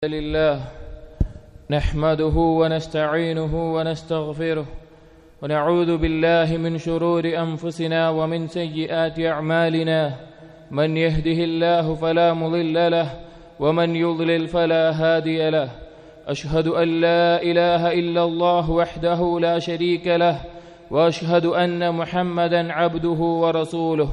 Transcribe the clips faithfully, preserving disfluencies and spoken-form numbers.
لله نحمده ونستعينه ونستغفره ونعوذ بالله من شرور أنفسنا ومن سيئات أعمالنا من يهده الله فلا مضل له ومن يضلل فلا هادي له أشهد أن لا إله إلا الله وحده لا شريك له وأشهد أن محمدا عبده ورسوله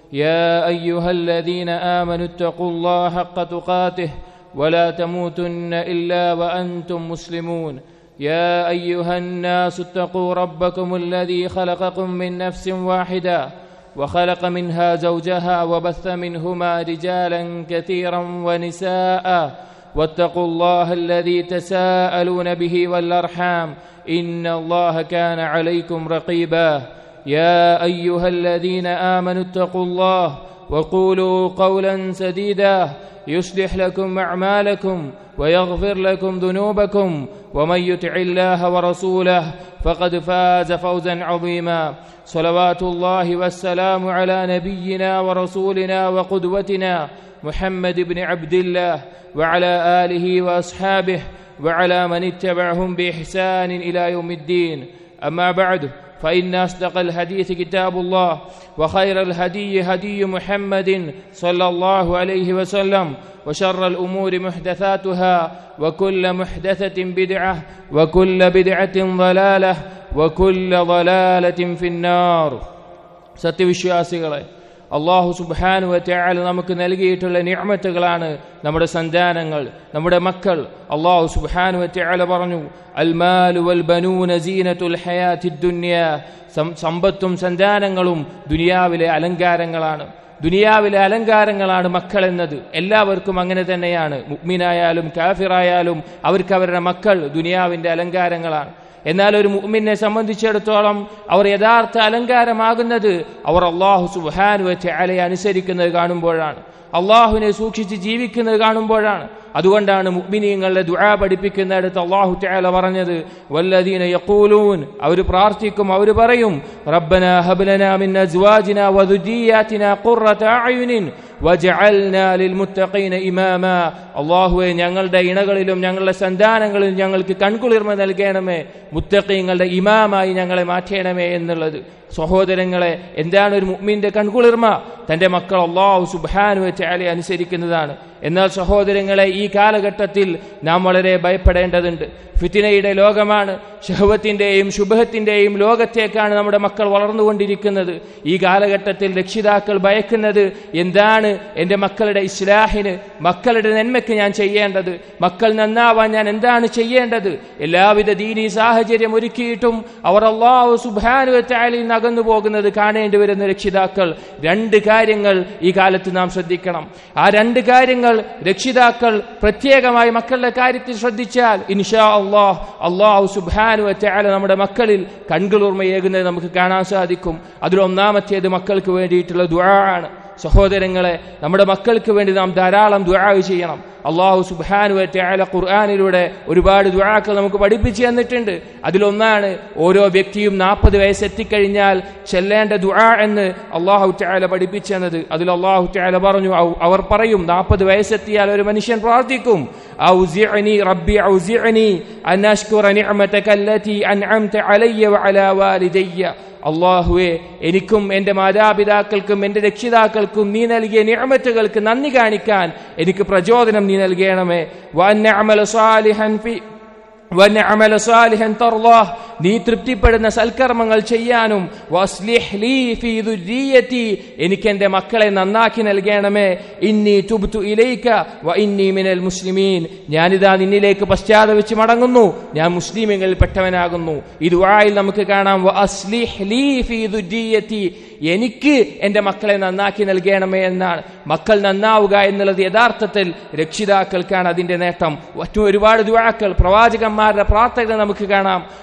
يا أيها الذين آمنوا اتقوا الله حق تقاته ولا تموتن إلا وأنتم مسلمون يا أيها الناس اتقوا ربكم الذي خلقكم من نفس واحدة وخلق منها زوجها وبث منهما رجالا كثيرا ونساء واتقوا الله الذي تساءلون به والأرحام إن الله كان عليكم رقيبا يا أيها الذين آمنوا اتقوا الله وقولوا قولا سديدا يصلح لكم أعمالكم ويغفر لكم ذنوبكم ومن يطع الله ورسوله فقد فاز فوزا عظيما صلوات الله والسلام على نبينا ورسولنا وقدوتنا محمد بن عبد الله وعلى آله وأصحابه وعلى من اتبعهم بإحسان إلى يوم الدين أما بعد فإن أصدق الحديث كتاب الله وخير الهدي هدي محمد صلى الله عليه وسلم وشر الأمور محدثاتها وكل محدثة بدعة وكل بدعة ضلالة وكل ضلالة في النار. സത്യവിശ്വാസികളെ, അല്ലാഹു സുബ്ഹാനഹു വ തആല നമുക്ക് നൽകിയിട്ടുള്ള നിഅമത്തുകളാണ് നമ്മുടെ സന്താനങ്ങൾ, നമ്മുടെ മക്കൾ. അല്ലാഹു സുബ്ഹാനഹു വ തആല പറഞ്ഞു, അൽ മാലു വൽ ബനൂന സീനത്തുൽ ഹയാത്തിദ് ദുനിയ. സമ്പത്തും സന്താനങ്ങളും ദുനിയാവിലെ അലങ്കാരങ്ങളാണ്. ദുനിയാവിലെ അലങ്കാരങ്ങളാണ് മക്കൾ എന്നത്. എല്ലാവർക്കും അങ്ങനെ തന്നെയാണ്. മുഅ്മിനായാലും കാഫിറായാലും അവർക്ക് അവരുടെ മക്കൾ ദുനിയാവിന്റെ അലങ്കാരങ്ങളാണ്. എന്നാൽ ഒരു മുഅ്മിനെ സംബന്ധിച്ചിടത്തോളം അവർ യഥാർത്ഥ അലങ്കാരമാകുന്നത് അവർ അല്ലാഹു സുബ്ഹാനഹു വ തആലയെ അനുസരിക്കുന്നത് കാണുമ്പോഴാണ്, അല്ലാഹുവിനെ സൂക്ഷിച്ച് ജീവിക്കുന്നത് കാണുമ്പോഴാണ്. അതുകൊണ്ടാണ് മുഅ്മിനീങ്ങളുടെ ദുആ പഠിപ്പിക്കുന്നിടത്ത് അല്ലാഹു തആല പറഞ്ഞത്, വല്ലദീന യഖൂലൂൻ, അവർ പ്രാർത്ഥിക്കും, അവർ പറയും, റബ്ബനാ ഹബ് ലനാ മിൻ അസ്വാജിനാ വദുരിയാതിനാ ഖുർറത അയുനിൻ വജഅൽനാ ലിൽമുത്തഖീന ഇമാമാ. അല്ലാഹുവേ, ഞങ്ങളുടെ ഇണകളിലും ഞങ്ങളുടെ സന്താനങ്ങളിലും ഞങ്ങൾക്ക് കൺകുളിർമ നൽകണമേ, മുത്തഖീങ്ങളുടെ ഇമാമായി ഞങ്ങളെ മാറ്റണമേ എന്നുള്ളത്. സഹോദരങ്ങളെ, എന്താണ് ഒരു മുഅ്മിന്റെ കൺകുളിർമ? തന്റെ മക്കൾ അല്ലാഹു സുബ്ഹാനഹു വ തആലയെ അനുസരിക്കുന്നതാണ്. എന്നാൽ സഹോദരങ്ങളെ, ഈ കാലഘട്ടത്തിൽ നാം വളരെ ഭയപ്പെടേണ്ടതുണ്ട്. ഫിത്നയുടെ ലോകമാണ്, ശഹവത്തിന്റെയും ശുബഹത്തിന്റെയും ലോകത്തേക്കാണ് നമ്മുടെ മക്കൾ വളർന്നുകൊണ്ടിരിക്കുന്നത്. ഈ കാലഘട്ടത്തിൽ രക്ഷിതാക്കൾ ഭയക്കുന്നത് എന്താണ്? എൻ്റെ മക്കളുടെ ഇസ്ലാഹിന്, മക്കളുടെ നന്മയ്ക്ക് ഞാൻ ചെയ്യേണ്ടത്, മക്കൾ നന്നാവാൻ ഞാൻ എന്താണ് ചെയ്യേണ്ടത്? എല്ലാവിധ ദീനീ സാഹചര്യം ഒരുക്കിയിട്ടും അവർ അല്ലാഹു സുബ്ഹാനഹു വ തആലയിൽ നിന്ന് അകന്നു പോകുന്നത് കാണേണ്ടി വരുന്ന രക്ഷിതാക്കൾ. രണ്ട് കാര്യങ്ങൾ ഈ കാലത്ത് നാം ശ്രദ്ധിക്കണം. ആ രണ്ട് കാര്യങ്ങൾ രക്ഷിതാക്കൾ പ്രത്യേകമായി മക്കളുടെ കാര്യത്തിൽ ശ്രദ്ധിച്ചാൽ ഇൻഷാ അല്ലാഹ് അല്ലാഹു സുബ്ഹാനഹു വ തആല നമ്മുടെ മക്കളിൽ കൺകുളിർമയേകുന്നത് നമുക്ക് കാണാൻ സാധിക്കും. അതിലൊന്നാമത്തേത് മക്കൾക്ക് വേണ്ടിയിട്ടുള്ള ദുആ ആണ്. സഹോദരങ്ങളെ, നമ്മുടെ മക്കൾക്ക് വേണ്ടി നാം ധാരാളം ദുആ ചെയ്യണം. അല്ലാഹു സുബ്ഹാനഹു വ തആല ഖുർആനിലൂടെ ഒരുപാട് ദുആകൾ നമുക്ക് പഠിപ്പിച്ചു തന്നിട്ടുണ്ട്. അതിലൊന്നാണ് ഓരോ വ്യക്തിയും നാൽപ്പത് വയസ്സെത്തിക്കഴിഞ്ഞാൽ ചെല്ലേണ്ട ദുആ എന്ന് അല്ലാഹു തആല പഠിപ്പിച്ചു തന്നത്. അതിൽ അല്ലാഹു തആല പറഞ്ഞു, അവർ പറയും, നാൽപ്പത് വയസ്സെത്തിയാൽ ഒരു മനുഷ്യൻ പ്രാർത്ഥിക്കും, ഔസിഅനി റബ്ബി ഔസിഅനി അൻ അശ്കുറ നിഅമതക അല്ലതി അൻഅംത അലയ്യ വഅലാ വാലിദയ്യ. അല്ലാഹുവേ, എനിക്കും എൻ്റെ മാതാപിതാക്കൾക്കും എൻ്റെ രക്ഷിതാക്കൾക്കും നീ നൽകിയ നിഅമത്തുകൾക്ക് നന്ദി കാണിക്കാൻ എനിക്ക് പ്രചോദനം നീ നൽകണമേ. വഅൻ അഅമല സാലിഹൻ ഫി വഅൻ അഅമല സാലിഹൻ തർളാഹ്, നീ തൃപ്തിപ്പെടുന്ന സൽക്കർമ്മങ്ങൾ ചെയ്യാനും, വസ്ലിഹ് ലീ ഫീ ദുരിയതി, എനിക്ക് എൻ്റെ മക്കളെ നന്നാക്കി നൽകണമേ. ഇന്നി തുബ്തു ഇലൈക വ ഇന്നി മിനൽ മുസ്ലിമീൻ, ഞാനിതാ നിന്നിലേക്ക് പശ്ചാത്തപിച്ച് മടങ്ങുന്നു, ഞാൻ മുസ്ലിമീങ്ങളിൽ പെട്ടവനാകുന്നു. ഈ ദുആയിൽ നമുക്ക് കാണാം, വസ്ലിഹ് ലീ ഫീ ദുരിയതി, എനിക്ക് എൻ്റെ മക്കളെ നന്നാക്കി നൽകണമേ എന്നാണ്. മക്കൾ നന്നാവുക എന്നുള്ളത് യഥാർത്ഥത്തിൽ രക്ഷിതാക്കൾക്കാണ് അതിന്റെ നേട്ടം. മറ്റു ഒരുപാട് ദുആക്കൾ, പ്രവാചകന്മാരുടെ പ്രാർത്ഥനകൾ നമുക്ക് കാണാം. ഇബ്രാഹിം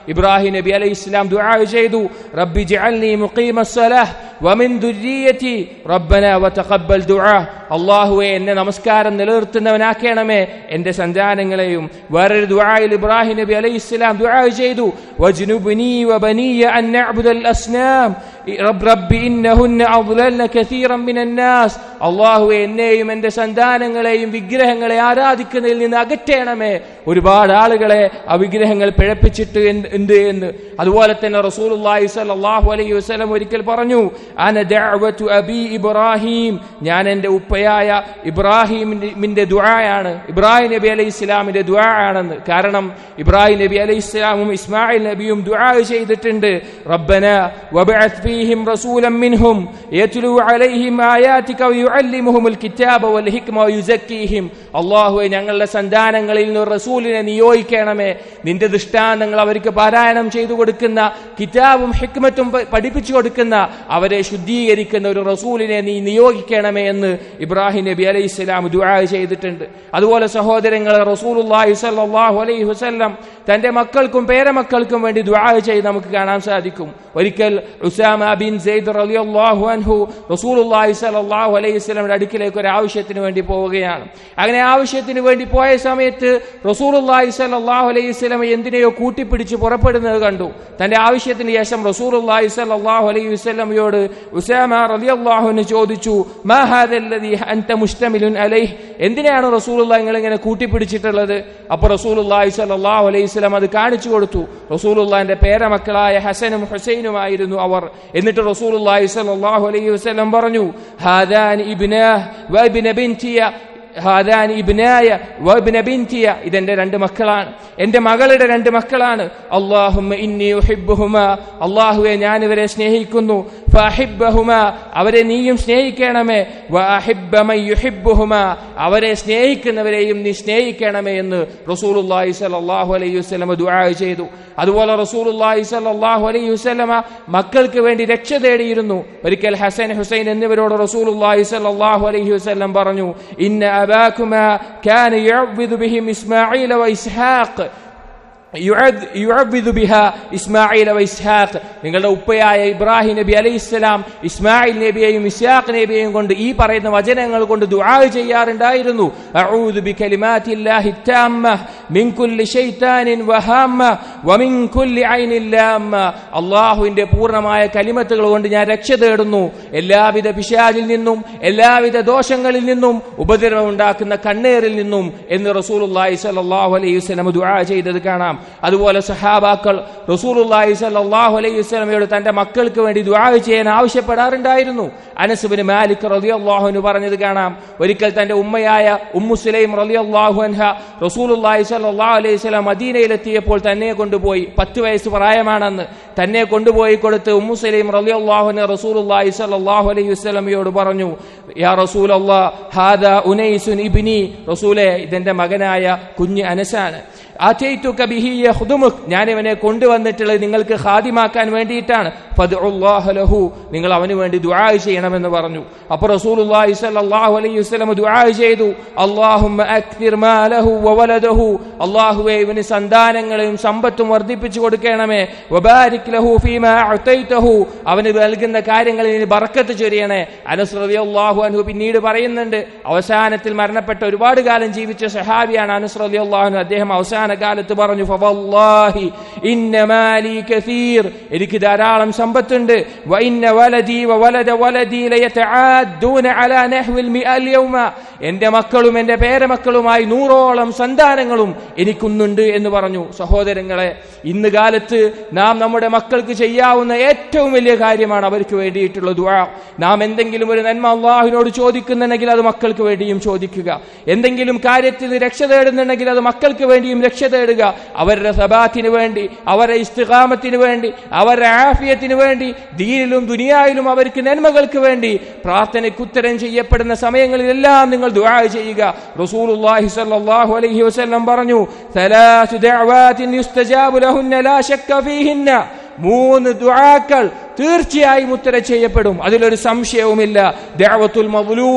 ഇബ്രാഹിം നബി അലൈഹിസ്സലാം ദുആ ചെയ്തു, റബ്ബി ജഅൽനി മുഖീമസ്സലാഹ് വമിൻ ദുർരിയതി റബ്ബനാ വതഖബ്ബൽ ദുആ. അല്ലാഹുവേ, എന്നെ നമസ്കാരം നിലനിർത്തുന്നവനാക്കണമേ, എന്റെ സന്താനങ്ങളെയും. വേറൊരു ദുആയിൽ ഇബ്രാഹിം നബി അലൈഹിസ്സലാം ദുആ ചെയ്തു, വജ്നുബ്നി വബനിയ അൻ നഅ്ബുദൽ അസ്നാം റബ്ബി ഇന്നഹുന്ന അദ്ലൽന കസീറൻ മിനൻ നാസ്. അല്ലാഹുവേ, എന്നെയും എന്റെ സന്താനങ്ങളെയും വിഗ്രഹങ്ങളെ ആരാധിക്കുന്നതിൽ നിന്ന് അകറ്റണമേ, ഒരുപാട് ആളുകളെ ആ വിഗ്രഹങ്ങൾ പിഴപ്പിച്ചിട്ട് എന്ത് എന്ന്. അതുപോലെ തന്നെ റസൂലുള്ളാഹി സ്വല്ലല്ലാഹു അലൈഹി വസല്ലം ഒരിക്കൽ പറഞ്ഞു, അന ദഅവതു അബി ഇബ്രാഹിം, ഞാൻ എന്റെ ഉപ്പയായ ഇബ്രാഹിമിന്റെ ദുആയാണ്, ഇബ്രാഹിം നബി അലൈഹി ഇസ്ലാമിന്റെ ദുആ ആണെന്ന്. കാരണം ഇബ്രാഹിം നബി അലൈഹി ഇസ്ലാമും ഇസ്മായിൽ നബിയും ദുആ ചെയ്തിട്ടുണ്ട്, റബ്ബന വബഅത് ഫീഹിം റസൂലൻ മിൻഹും യത്ലു അലൈഹിം ആയാതിക വയുഅല്ലിമുഹുൽ കിതാബ വൽ ഹിക്മ വയുസക്കീഹിം. അല്ലാഹുവേ, ഞങ്ങളുടെ സന്താനങ്ങളിൽ നിന്ന് റസൂലിനെ നിയോഗിക്കണമേ, നിന്റെ ദൃഷ്ടാന്തങ്ങൾ അവർക്ക് പാരായണം ചെയ്തു കൊടുക്കുന്ന, കിതാബും ഹിക്മത്തും പഠിപ്പിച്ചു കൊടുക്കുന്ന, അവരെ ശുദ്ധീകരിക്കുന്ന ഒരു റസൂലിനെ നീ നിയോഗിക്കണമേ എന്ന് ഇബ്രാഹിം നബി അലൈഹി സ്വലാം ദുആ ചെയ്തിട്ടുണ്ട്. അതുപോലെ സഹോദരങ്ങളെ, റസൂലുള്ളാഹി സ്വല്ലല്ലാഹു അലൈഹി വസല്ലം തന്റെ മക്കൾക്കും പേരമക്കൾക്കും വേണ്ടി ദുആ ചെയ്ത് നമുക്ക് കാണാൻ സാധിക്കും. ഒരിക്കൽ ഉസാമ ബിൻ സെയ്ദ് റളിയല്ലാഹു അൻഹു റസൂലുള്ളാഹി സ്വല്ലല്ലാഹു അലൈഹി വസല്ലമയുടെ അടുക്കിലേക്ക് ഒരു ആവശ്യത്തിന് വേണ്ടി പോവുകയാണ്. അങ്ങനെ ആവശ്യത്തിന് വേണ്ടി പോയ സമയത്ത് റസൂലുള്ളാഹി സ്വല്ലല്ലാഹു അലൈഹി വസല്ലം എന്തിനെയോ കൂട്ടിപ്പിടിച്ച് പുറപ്പെടുന്നത് കണ്ടു. തന്റെ ആവശ്യത്തിന് ശേഷം റസൂലുള്ളാഹി സ്വല്ലല്ലാഹു അലൈഹി വസല്ലമയോട് ഉസാമ റളിയല്ലാഹു അൻഹു ചോദിച്ചു, മാ ഹാദല്ലദീ അൻത മുസ്തമിലുൻ അലൈഹി, എന്തിനാണ് റസൂലുള്ളാഹി നിങ്ങൾ ഇങ്ങനെ കൂട്ടിപ്പിടിച്ചിട്ടുള്ളത്? അപ്പോൾ റസൂലുള്ളാഹി സ്വല്ലല്ലാഹു അലൈഹി വസല്ലം അത് കാണിച്ചു കൊടുത്തു. റസൂലുള്ളാഹിന്റെ പേരമക്കളായ ഹസനും ഹുസൈനുമായിരുന്നു അവർ. എന്നിട്ട് റസൂലുള്ളാഹി സ്വല്ലല്ലാഹു അലൈഹി വസല്ലം പറഞ്ഞു, ഹാദാൻ ഇബ്നാഹ് വ ഇബ്ന ബിൻതിയ, ഹാദാൻ ഇബ്നായ വ ഇബ്ന ബിൻതിയ, ഇതെന്റെ രണ്ട് മക്കളാണ്, എന്റെ മകളുടെ രണ്ട് മക്കളാണ്. അല്ലാഹുമ്മ ഇന്നി ഉഹിബ്ബുഹുമാ, അല്ലാഹുവേ, ഞാൻ ഇവരെ സ്നേഹിക്കുന്നു. ഫഅഹിബ്ബഹുമാ, അവരെ നീയും സ്നേഹിക്കണമേ. വഅഹിബ്ബ മൻ യുഹിബ്ബുഹുമാ, അവരെ സ്നേഹിക്കുന്നവരെയും നീ സ്നേഹിക്കണമേ എന്ന് റസൂലുള്ളാഹി സ്വല്ലല്ലാഹു അലൈഹി വസല്ലം ദുആ ചെയ്തു. അതുപോലെ റസൂലുള്ളാഹി സ്വല്ലല്ലാഹു അലൈഹി വസല്ലം മക്കൾക്ക് വേണ്ടി രക്ഷ തേടിയിരുന്നു. ഒരിക്കൽ ഹസൻ ഹുസൈൻ എന്നിവരോട് റസൂലുള്ളാഹി സ്വല്ലല്ലാഹു അലൈഹി വസല്ലം പറഞ്ഞു, ഇന്ന അബാകുമാ കാന യുഅവ്വിദു ബിഹിം ഇസ്മാഈല വ ഇസ്ഹാഖ് യുഅവ്വിദു ബിഹാ ഇസ്മാഈല വ ഇസ്ഹാഖ്, നിങ്ങളുടെ ഉപ്പയായ ഇബ്രാഹിം നബി അലൈഹിസ്സലാം ഇസ്മായിൽ നബിയെയും ഇസ്ഹാഖ് നബിയെയും കൊണ്ട് ഈ പറയുന്ന വചനങ്ങൾ കൊണ്ട് ദുആ ചെയ്യാറുണ്ടായിരുന്നു. അഊദു ബികലിമാത്തില്ലാഹി തമ്മ മിൻ കുല്ലി ശൈത്താനിൻ വഹാമ്മ വമിൻ കുല്ലി ഐനിൻ ലാമ്മ, അല്ലാഹുവിന്റെ പൂർണ്ണമായ കലിമത്തുകൾ കൊണ്ട് ഞാൻ രക്ഷ തേടുന്നു, എല്ലാവിധ പിശാചിൽ നിന്നും എല്ലാവിധ ദോഷങ്ങളിൽ നിന്നും ഉപദ്രവം ഉണ്ടാക്കുന്ന കണ്ണേറിൽ നിന്നും എന്ന് റസൂലുള്ളാഹി സ്വല്ലല്ലാഹു അലൈഹി വസല്ലം ദുആ ചെയ്തത് കാണാം. അതുപോലെ സഹാബാക്കൾ റസൂലുള്ളാഹി സ്വല്ലല്ലാഹു അലൈഹി വസല്ലമയോട് തന്റെ മക്കൾക്ക് വേണ്ടി ദുആ ചെയ്യാൻ ആവശ്യപ്പെടാറുണ്ടായിരുന്നു. അനസ് ബിൻ മാലിക് റളിയല്ലാഹു അൻഹു പറഞ്ഞത് കാണാം, ഒരിക്കൽ തന്റെ ഉമ്മയായ ഉമ്മു സുലൈം റളിയല്ലാഹു അൻഹ റസൂലുള്ളാഹി സ്വല്ലല്ലാഹു അലൈഹി വസല്ലം മദീനയിലെത്തിയപ്പോൾ തന്നെ കൊണ്ടുപോയി, പത്ത് വയസ്സ് പ്രായമാണെന്ന് തന്നെ കൊണ്ടുപോയി കൊടുത്ത് ഉമ്മു സുലൈം റളിയല്ലാഹു അൻഹ റസൂലുള്ളാഹി സ്വല്ലല്ലാഹു അലൈഹി വസല്ലമയോട് പറഞ്ഞു, യാ റസൂലല്ലാഹ് ഹാദാ ഉനൈസുൻ ഇബ്നി, റസൂലേ, ഇതെന്റെ മകനായ കുഞ്ഞ് അനസാണ്. ആതൈതുക ബിഹി യഖ്ദുമുക്, ഞാൻ ഇവനെ കൊണ്ടുവന്നിട്ടുള്ളത് നിങ്ങൾക്ക് ഖാദിമാക്കാൻ വേണ്ടിയിട്ടാണ്. ഫദ്ഉല്ലാഹ ലഹു, നിങ്ങൾ അവന് വേണ്ടി ദുആ ചെയ്യണമെന്ന് പറഞ്ഞു. അപ്പോൾ റസൂലുള്ളാഹി സ്വല്ലല്ലാഹു അലൈഹി വസല്ലം ദുആ ചെയ്തു, അല്ലാഹുമ്മ അക്തിർ മാലഹു വവലദഹു, അല്ലാഹുവേ, ഇവന് സന്താനങ്ങളെയും സമ്പത്തും വർദ്ധിപ്പിച്ചു കൊടുക്കണമേ. വബാരിക് ലഹു ഫീമാ അഅതൈതഹു, അവന് നൽകുന്ന കാര്യങ്ങളിൽ ബർക്കത്ത് ചൊരിയണേ. അനസ് റളിയല്ലാഹു അൻഹു പിന്നീട് പറയുന്നുണ്ട്, അവസാനത്തിൽ മരണപ്പെട്ട ഒരുപാട് കാലം ജീവിച്ച സഹാബിയാണ് അനസ് റളിയല്ലാഹു അൻഹു. അദ്ദേഹം അവസാന കാലത്ത് പറഞ്ഞു, ഫവല്ലാഹി ഇന്ന മാലി കസീർ, എനിക്ക് ധാരാളം സമ്പത്തുണ്ട്. വ ഇന്ന വലദി വ വലദ വലദി ലയതആദ്ദൂന അലാ നഹ്വിൽ മിഅൽ യൗമ, എന്റെ മക്കളും എന്റെ പേരമക്കളുമായി നൂറോളം സന്താനങ്ങളും എനിക്കുന്നുണ്ട് എന്ന് പറഞ്ഞു. സഹോദരങ്ങളെ, ഇന്ന് കാലത്ത് നാം നമ്മുടെ മക്കൾക്ക് ചെയ്യാവുന്ന ഏറ്റവും വലിയ കാര്യമാണ് അവർക്ക് വേണ്ടിയിട്ടുള്ള ദുആ. നാം എന്തെങ്കിലും ഒരു നന്മ അല്ലാഹുവിനോട് ചോദിക്കുന്നുണ്ടെങ്കിൽ അത് മക്കൾക്ക് വേണ്ടിയും ചോദിക്കുക. എന്തെങ്കിലും കാര്യത്തിൽ രക്ഷ തേടുന്നുണ്ടെങ്കിൽ അത് മക്കൾക്ക് വേണ്ടിയും രക്ഷ തേടുക. അവരുടെ സബാത്തിന് വേണ്ടി, അവരുടെ ഇസ്തിഖാമത്തിന് വേണ്ടി, അവരുടെ ആഫിയത്തിന് വേണ്ടി, ദീനിലും ദുനിയായിലും അവർക്ക് നന്മകൾക്ക് വേണ്ടി പ്രാർത്ഥനയ്ക്ക് ഉത്തരം ചെയ്യപ്പെടുന്ന സമയങ്ങളിലെല്ലാം നിങ്ങൾ ദുആ ചെയ്യുക. റസൂലുള്ളാഹി സ്വല്ലല്ലാഹു അലൈഹി വസല്ലം പറഞ്ഞു, സലാസു ദഅവാതിൻ യുസ്തജാബു ലഹുന്ന ലാ ശക്ക ഫീഹിന്ന, മൂന്ന് ദുആകൾ തീർച്ചയായും ഉത്തരം ചെയ്യപ്പെടും, അതിലൊരു സംശയവുമില്ല. ദഅവത്തുൽ മദ്ലൂൻ,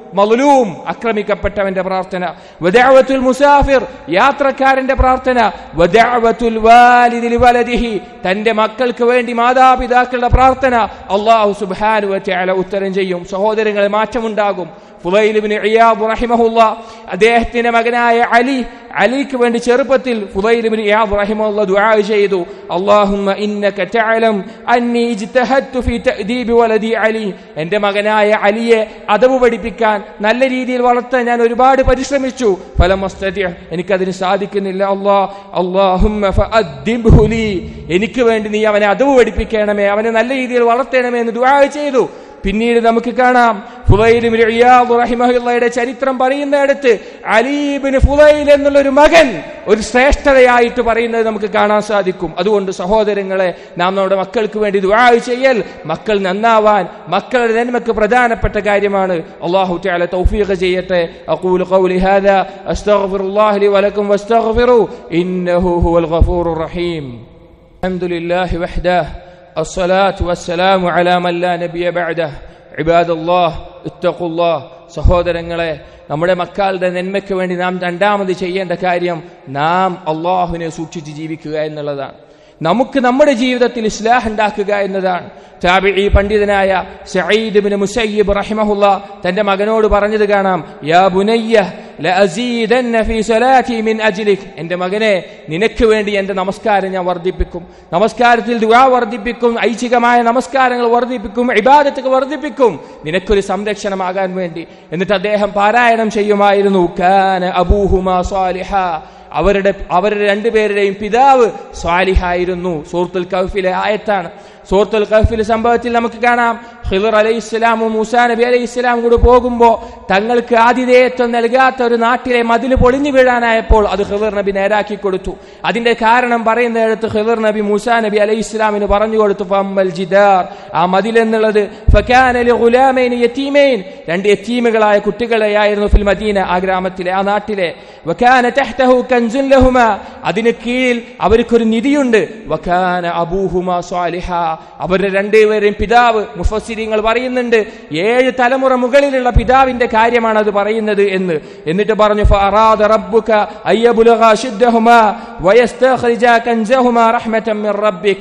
മദ്ലൂം ആക്രമിക്കപ്പെട്ടവന്റെ പ്രാർത്ഥന, വദഅവത്തുൽ മുസാഫിർ യാത്രക്കാരന്റെ പ്രാർത്ഥന, വദഅവത്തുൽ വാലിദി ലിവലദിഹി തന്റെ മക്കൾക്ക് വേണ്ടി മാതാപിതാക്കളുടെ പ്രാർത്ഥന അല്ലാഹു സുബ്ഹാനഹു വ തആല ഉത്തരം ചെയ്യും. സഹോദരങ്ങളെ, മാറ്റമുണ്ടാകും. ഫുളൈൽ ഇബ്നു ഇയാദ് റഹിമഹുല്ലാഹ് അദ്ദേഹത്തിന്റെ മകനായ അലി അലിക്ക് വേണ്ടി ചെറുപ്പത്തിൽ ഫുളൈൽ ഇബ്നു ഇയാദ് റഹിമഹുല്ലാഹ് ദുആ ചെയ്തു, അല്ലാഹുമ്മ ഇന്നക തഅലം അന്നി ഇജ്തഹദ്തു ഫീ തഅദീബി വലദി അലി, എന്റെ മകനായ അലിയെ അദബ് പഠിപ്പിക്കാൻ നല്ല രീതിയിൽ വളർത്താൻ ഞാൻ ഒരുപാട് പരിശ്രമിച്ചു, ഫലം അസ്തതി എനിക്കതിന് സാധിക്കുന്നില്ല, അല്ലാഹ് അല്ലാഹുമ്മ ഫഅദ്ദിബ്ഹു ലി, എനിക്ക് വേണ്ടി നീ അവനെ അദബ് പഠിപ്പിക്കണമേ, അവനെ നല്ല രീതിയിൽ വളർത്തണമേ എന്ന് ദുആ ചെയ്തു. പിന്നീട് നമുക്ക് കാണാം ഫുളൈൽ ഇബ്നു ഇയാദ് റഹിമഹുല്ലാഹയുടെ ചരിത്രം പറയുന്നിടത്ത് അലി ഇബ്നു ഫുളൈൽ എന്നുള്ള ഒരു മകൻ ഒരു ശ്രേഷ്ഠതയായിട്ട് പറയുന്നത് നമുക്ക് കാണാൻ സാധിക്കും. അതുകൊണ്ട് സഹോദരങ്ങളെ, നാം നമ്മുടെ മക്കൾക്ക് വേണ്ടി ദുആ ചെയ്യൽ, മക്കൾ നന്നാവാൻ, മക്കളുടെ നന്മക്ക് പ്രധാനപ്പെട്ട കാര്യമാണ്. അല്ലാഹു തആല തൗഫീഖ് ചെയ്യട്ടെ. അഖൂലു ഖൗലി ഹാദാ അസ്തഗ്ഫിറുല്ലാഹി ലി വലക്കും വസ്തഗ്ഫിറു ഇന്നഹു ഹുവൽ ഗഫൂറുർ റഹീം. അൽഹംദുലില്ലാഹി വഹ്ദഹു الصلاة والسلام على من لا نبي بعده عباد الله اتقوا الله. സഹോദരങ്ങളെ, നമ്മുടെ മക്കളുടെ നന്മയ്ക്ക് വേണ്ടി നാം രണ്ടാമത് ചെയ്യേണ്ട കാര്യം നാം അല്ലാഹുവിനെ സൂക്ഷിച്ച് ജീവിക്കുക എന്നുള്ളതാണ്. നമുക്ക് നമ്മുടെ ജീവിതത്തിൽ ഇസ്ലാഹ് ഉണ്ടാക്കുക എന്നതാണ്. താബിഈ പണ്ഡിതനായ സഈദ് ഇബ്നു മുസയ്യിബ് റഹിമഹുല്ലാഹ് തന്റെ മകനോട് പറഞ്ഞത് കാണാം, യാ ബുനയ്യ ലഅസീദന്ന ഫീ സലാത്തി മിൻ അജ്ലിക്, എന്റെ മകനെ നിനക്ക് വേണ്ടി എന്റെ നമസ്കാരം ഞാൻ വർദ്ധിപ്പിക്കും, നമസ്കാരത്തിൽ ദുആ വർദ്ധിപ്പിക്കും, ഐച്ഛികമായ നമസ്കാരങ്ങൾ വർദ്ധിപ്പിക്കും, ഇബാദത്തുകൾ വർദ്ധിപ്പിക്കും, നിനക്കൊരു സംരക്ഷണമാകാൻ വേണ്ടി. എന്നിട്ട് അദ്ദേഹം പാരായണം ചെയ്യുമായിരുന്നു, കാന അബൂഹുമാ സാലിഹാ, അവരുടെ അവരുടെ രണ്ടുപേരുടെയും പിതാവ് സ്വാലിഹായിരുന്നു. സൂറത്തുൽ കഹ്ഫിലെ ആയത്താണ്. സൂറത്തുൽ കഹ്ഫിലെ സംഭവത്തിൽ നമുക്ക് കാണാം, ഖിളർ അലൈഹിസ്സലാമും മൂസാ നബി അലൈഹിസ്സലാം കൂടെ പോകുമ്പോൾ തങ്ങൾക്ക് ആതിഥേയത്വം നൽകാത്ത ഒരു നാട്ടിലെ മതിൽ പൊളിഞ്ഞു വീഴാനായപ്പോൾ അത് ഖിളർ നബി നേരാക്കി കൊടുത്തു. അതിന്റെ കാരണം പറയുന്നിടത്ത് ഖിളർ നബി മൂസാ നബി അലൈഹിസ്സലാമിന് പറഞ്ഞു കൊടുത്തു, ഫമ്മൽ ജിദാർ, ആ മതിൽ എന്നുള്ളത് ഫകാന ലിഗുലാമൈൻ യതീമൈൻ, രണ്ട് യതീമുകളായ കുട്ടികളെയായിരുന്നു ഫിൽ മദീന, ആ ഗ്രാമത്തിലെ ആ നാട്ടിലെ. വകാന തഹ്തഹു കൻസുൻ ലഹുമാ, അതിന് കീഴിൽ അവർക്കൊരു നിധിയുണ്ട്. വകാന അബൂഹുമാ സ്വാലിഹാ, അവരുടെ രണ്ടുപേരെയും പിതാവ്, മുഫസ്സിരീങ്ങൾ പറയുന്നുണ്ട് ഏഴ് തലമുറ മുകളിലുള്ള പിതാവിന്റെ കാര്യമാണ് അത് പറയുന്നത് എന്ന്. എന്നിട്ട് പറഞ്ഞു, ഫഅറാദ റബ്ബുക അയ്യബ്ലുഗ അശുദ്ദഹുമാ വയസ്തഖ്രിജ കൻസഹുമാ റഹ്മതൻ മിർ റബ്ബിക്,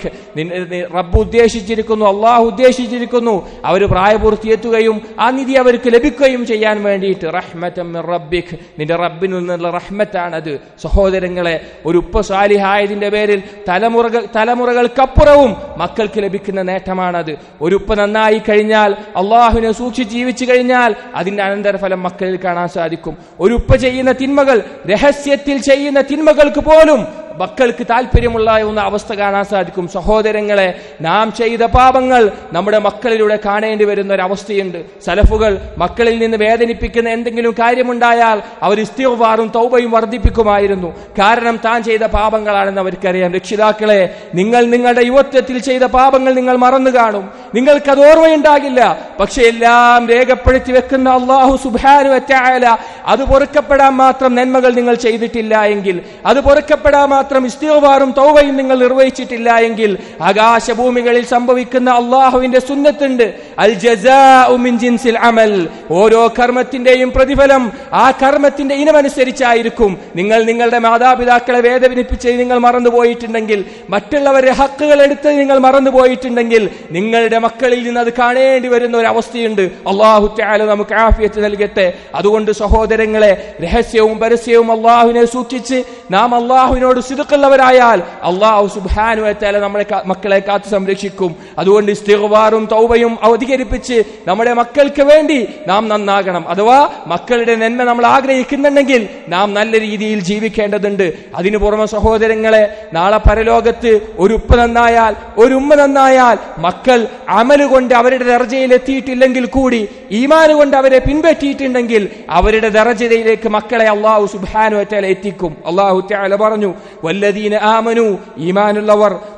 റബ്ബ് ഉദ്ദേശിച്ചിരിക്കുന്നു, അല്ലാഹു ഉദ്ദേശിച്ചിരിക്കുന്നു അവർ പ്രായപൂർത്തിയെത്തുകയും ആ നിധി അവർക്ക് ലഭിക്കുകയും ചെയ്യാൻ വേണ്ടിയിട്ട്. റഹ്മതൻ മിർ റബ്ബിക്, നിന്റെ റബ്ബിൽ നിന്നുള്ള റഹ്മത്താണത്. സഹോദരങ്ങളെ, ഒരു ഉപ്പ സാലിഹായതിന്റെ പേരിൽ തലമുറകൾ തലമുറകൾക്കപ്പുറവും മക്കൾക്ക് ലഭിക്കുന്ന നേട്ടമാണത്. ഒരു ഉപ്പ നന്നായി കഴിഞ്ഞാൽ, അള്ളാഹുവിനെ സൂക്ഷിച്ച് ജീവിച്ചു കഴിഞ്ഞാൽ അതിന്റെ അനന്തരഫലം മക്കളിൽ കാണാൻ സാധിക്കും. ഒരു ഉപ്പ ചെയ്യുന്ന തിന്മകൾ, രഹസ്യത്തിൽ ചെയ്യുന്ന തിന്മകൾക്ക് പോലും മക്കൾക്ക് താല്പര്യമുള്ള എന്ന അവസ്ഥ കാണാൻ സാധിക്കും. സഹോദരങ്ങളെ, നാം ചെയ്ത പാപങ്ങൾ നമ്മുടെ മക്കളിലൂടെ കാണേണ്ടി വരുന്ന ഒരവസ്ഥയുണ്ട്. സലഫുകൾ മക്കളിൽ നിന്ന് വേദനിപ്പിക്കുന്ന എന്തെങ്കിലും കാര്യമുണ്ടായാൽ അവർ ഇസ്തിഗ്ഫാറും തൗബയും വർദ്ധിപ്പിക്കുമായിരുന്നു. കാരണം താൻ ചെയ്ത പാപങ്ങളാണെന്ന് അവർക്കറിയാം. രക്ഷിതാക്കളെ, നിങ്ങൾ നിങ്ങളുടെ യുവത്വത്തിൽ ചെയ്ത പാപങ്ങൾ നിങ്ങൾ മറന്നു കാണും, നിങ്ങൾക്കത് ഓർമ്മയുണ്ടാകില്ല. പക്ഷെ എല്ലാം രേഖപ്പെടുത്തി വെക്കുന്ന അല്ലാഹു സുബ്ഹാനഹു വ തആല അത് പൊറുക്കപ്പെടാൻ മാത്രം നന്മകൾ നിങ്ങൾ ചെയ്തിട്ടില്ല എങ്കിൽ, അത് പൊറുക്കപ്പെടാൻ മാത്രം ഇസ്തിഗ്ഫാറും തൗബയും നിങ്ങൾ നിർവഹിച്ചിട്ടില്ല എങ്കിൽ, ആകാശഭൂമികളിൽ സംഭവിക്കുന്ന അല്ലാഹുവിന്റെ സുന്നത്തുണ്ട്, അൽ ജസാഉ മിൻ ജിൻസിൽ അമൽ, ഓരോ കർമ്മത്തിന്റെയും പ്രതിഫലം ആ കർമ്മത്തിന്റെ ഇനമനുസരിച്ചായിരിക്കും. നിങ്ങൾ നിങ്ങളുടെ മാതാപിതാക്കളെ വേദനിപ്പിച്ച് നിങ്ങൾ മറന്നുപോയിട്ടുണ്ടെങ്കിൽ, മറ്റുള്ളവരുടെ ഹക്കുകൾ എടുത്ത് നിങ്ങൾ മറന്നുപോയിട്ടുണ്ടെങ്കിൽ, നിങ്ങളുടെ മക്കളിൽ നിന്ന് അത് കാണേണ്ടി വരുന്ന ഒരു അവസ്ഥയുണ്ട്. അല്ലാഹു തആല നമുക്ക് ആഫിയത്ത് നൽകട്ടെ. അതുകൊണ്ട് സഹോദരങ്ങളെ, രഹസ്യവും പരസ്യവും അല്ലാഹുവിനെ സൂക്ഷിച്ച് നാം അല്ലാഹുവിനോട് സിദ്ഖുള്ളവരായാൽ അല്ലാഹു സുബ്ഹാനഹു വ തആല നമ്മളെ മക്കളെ കാത്തു സംരക്ഷിക്കും. അതുകൊണ്ട് ഇസ്തിഗ്ഫാറും തൗബയും അവധികരിപ്പിച്ച് നമ്മുടെ മക്കൾക്ക് വേണ്ടി നാം നന്നാകണം. അഥവാ മക്കളുടെ നന്മ നമ്മൾ ആഗ്രഹിക്കുന്നുണ്ടെങ്കിൽ നാം നല്ല രീതിയിൽ ജീവിക്കേണ്ടതുണ്ട്. അതിനു പുറമെ സഹോദരങ്ങളെ, നാളെ പരലോകത്ത് ഒരു ഉപ്പ നന്നായാൽ, ഒരു ഉമ്മ നന്നായാൽ, മക്കൾ അമല് കൊണ്ട് അവരുടെ ദർജയിൽ എത്തിയിട്ടില്ലെങ്കിൽ കൂടി ഈമാൻ കൊണ്ട് അവരെ പിൻപറ്റിയിട്ടുണ്ടെങ്കിൽ അവരുടെ ദർജയിലേക്ക് മക്കളെ അല്ലാഹു സുബ്ഹാനഹു വ തആല എത്തിക്കും. അല്ലാഹു തആല പറഞ്ഞു, വല്ലദീന ആമനു, ഈമാനുള്ളവർ,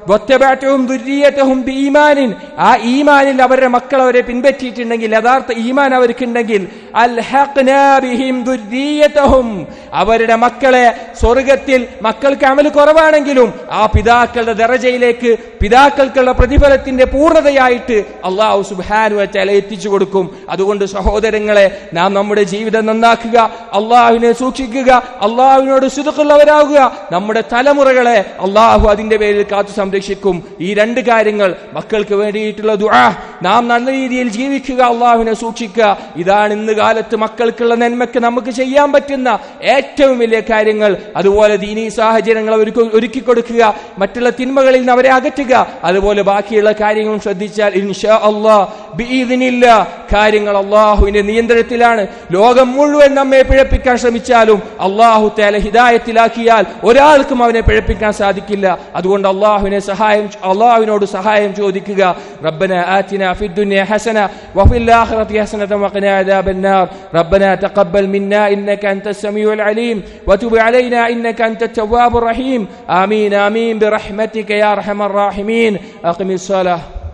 വത്തബഅതുഹും ദുർരിയ്യതഹും ബിഈമാനിൻ, ആ ഈമാനിൽ അവരുടെ മക്കൾ അവരെ പിൻപറ്റിയിട്ടുണ്ടെങ്കിൽ, യഥാർത്ഥ ഈമാൻ അവർക്കുണ്ടെങ്കിൽ, അൽഹഖ്നാ ബിഹിം ദുർരിയ്യതഹും, അവരുടെ മക്കളെ സ്വർഗത്തിൽ, മക്കൾക്ക് അമൽ കുറവാണെങ്കിലും ആ പിതാക്കളുടെ ദറജയിലേക്ക്, പിതാക്കൾക്കുള്ള പ്രതിഫലത്തിന്റെ പൂർണ്ണതയായിട്ട് അല്ലാഹു സുബ്ഹാനഹു വ തആല എത്തിച്ചു കൊടുക്കും. അതുകൊണ്ട് സഹോദരങ്ങളെ, നാം നമ്മുടെ ജീവിതം നന്നാക്കുക, അള്ളാഹുവിനെ സൂക്ഷിക്കുക, അള്ളാഹുവിനോട് സിദ്ഖുള്ളവരാകുക. നമ്മുടെ തലമുറകളെ അള്ളാഹു അതിന്റെ പേരിൽ കാത്തു സംരക്ഷിക്കും. ഈ രണ്ട് കാര്യങ്ങൾ, മക്കൾക്ക് വേണ്ടിയിട്ടുള്ള ദുആ, നാം നല്ല രീതിയിൽ ജീവിക്കുക, അള്ളാഹുവിനെ സൂക്ഷിക്കുക, ഇതാണ് ഇന്ന് കാലത്ത് മക്കൾക്കുള്ള നന്മയ്ക്ക് നമുക്ക് ചെയ്യാൻ പറ്റുന്ന ഏറ്റവും വലിയ കാര്യങ്ങൾ. അതുപോലെ ദീനീ സാഹചര്യങ്ങൾ അവർക്ക് ഒരുക്കി കൊടുക്കുക, മറ്റുള്ള തിന്മകളിൽ നിന്ന് അവരെ അകറ്റുക. അതുപോലെ ബാക്കിയുള്ള കാര്യങ്ങളും ശ്രദ്ധിച്ചാൽ ഇൻഷാ അല്ലാഹ് ബിഇദ്നില്ലാഹ് കാര്യങ്ങൾ അള്ളാഹുവിന്റെ നിയന്ത്രണത്തിലാണ്. ലോകം മുഴുവൻ നമ്മെ പിഴപ്പിക്കാൻ ശ്രമിച്ചാലും അള്ളാഹു തആല ഹിദായത്തിലാക്കിയാൽ ഒരാൾക്കും അവനെ പിഴപ്പിക്കാൻ സാധിക്കില്ല. അതുകൊണ്ട് അള്ളാഹുവിനെ സഹായം അള്ളാഹുവിനോട് സഹായം ചോദിക്കുക. റബ്ബന ആതിനാ ഫിദ് ദുനിയ ഹസന വഫിൽ ആഖിറതി ഹസനത വഖിനാ അദാബന്നാർ. റബ്ബന തഖബ്ബൽ മിന്നാ ഇന്നക അൻതസ് സമീഉൽ അലീം വതുബ് അലൈനാ ഇന്നക അൻതത് തവ്വാബുർ റഹീം. ആമീൻ ആമീൻ ബിറഹ്മതിക യാ അർഹമർ റാഹിമീൻ. അഖിമിസ് സ്വലാഹ്.